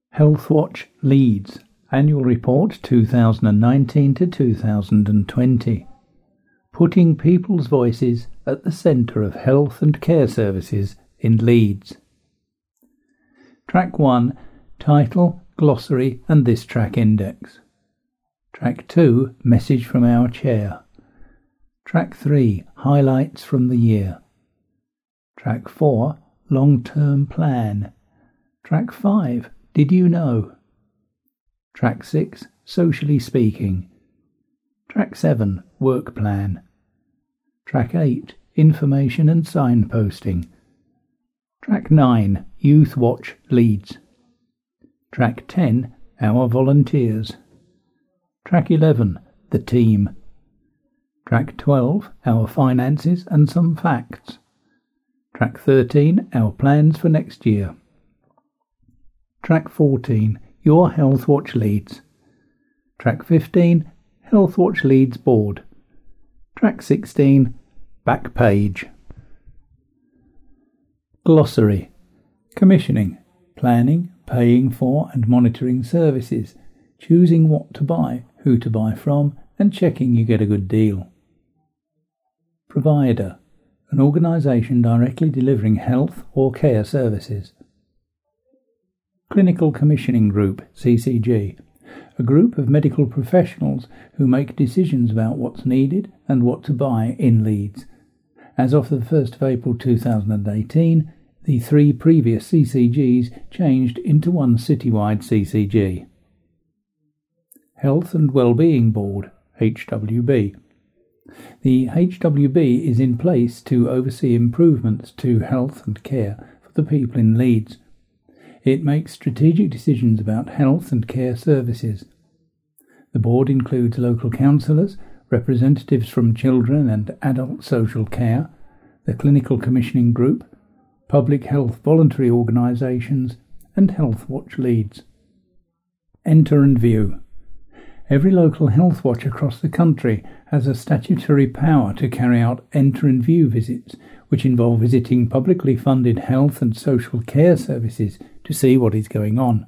Healthwatch Leeds Annual Report 2019 to 2020. Putting people's voices at the centre of health and care services in Leeds. Track 1, Title, Glossary and this track index. Track 2, Message from our Chair. Track 3, Highlights from the year. Track 4, Long-term plan. Track 5, Did you know? Track 6, Socially speaking. Track 7, Work plan. Track 8, Information and signposting. Track 9, Youth Watch Leeds. Track 10, Our volunteers. Track 11, The team. Track 12, Our finances and some facts. Track 13, Our plans for next year. Track 14, Your Healthwatch Leeds. Track 15, Healthwatch Leeds Board. Track 16, Back page. Glossary. Commissioning, planning, paying for and monitoring services, choosing what to buy, who to buy from, and checking you get a good deal. Provider, an organisation directly delivering health or care services. Clinical Commissioning Group, CCG, a group of medical professionals who make decisions about what's needed and what to buy in Leeds. As of the 1st of April 2018, the 3 previous CCGs changed into one citywide CCG. Health and Wellbeing Board, HWB. The HWB is in place to oversee improvements to health and care for the people in Leeds. It makes strategic decisions about health and care services. The board includes local councillors, representatives from children and adult social care, the Clinical Commissioning Group, public health voluntary organisations, and Healthwatch Leeds. Enter and view. Every local health watch across the country has a statutory power to carry out enter and view visits, which involve visiting publicly funded health and social care services to see what is going on.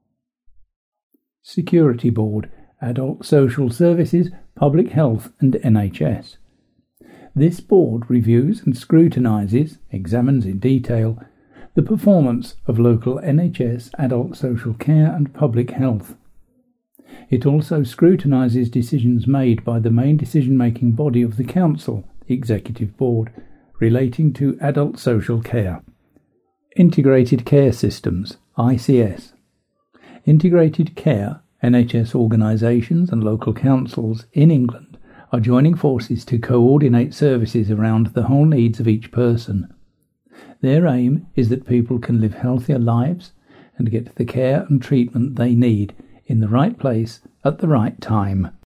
Security Board, Adult Social Services, Public Health and NHS. This board reviews and scrutinises, examines in detail, the performance of local NHS, adult social care and public health. It also scrutinises decisions made by the main decision-making body of the Council, the Executive Board, relating to adult social care. Integrated Care Systems, ICS. Integrated Care, NHS organisations and local councils in England are joining forces to coordinate services around the whole needs of each person. Their aim is that people can live healthier lives and get the care and treatment they need in the right place at the right time.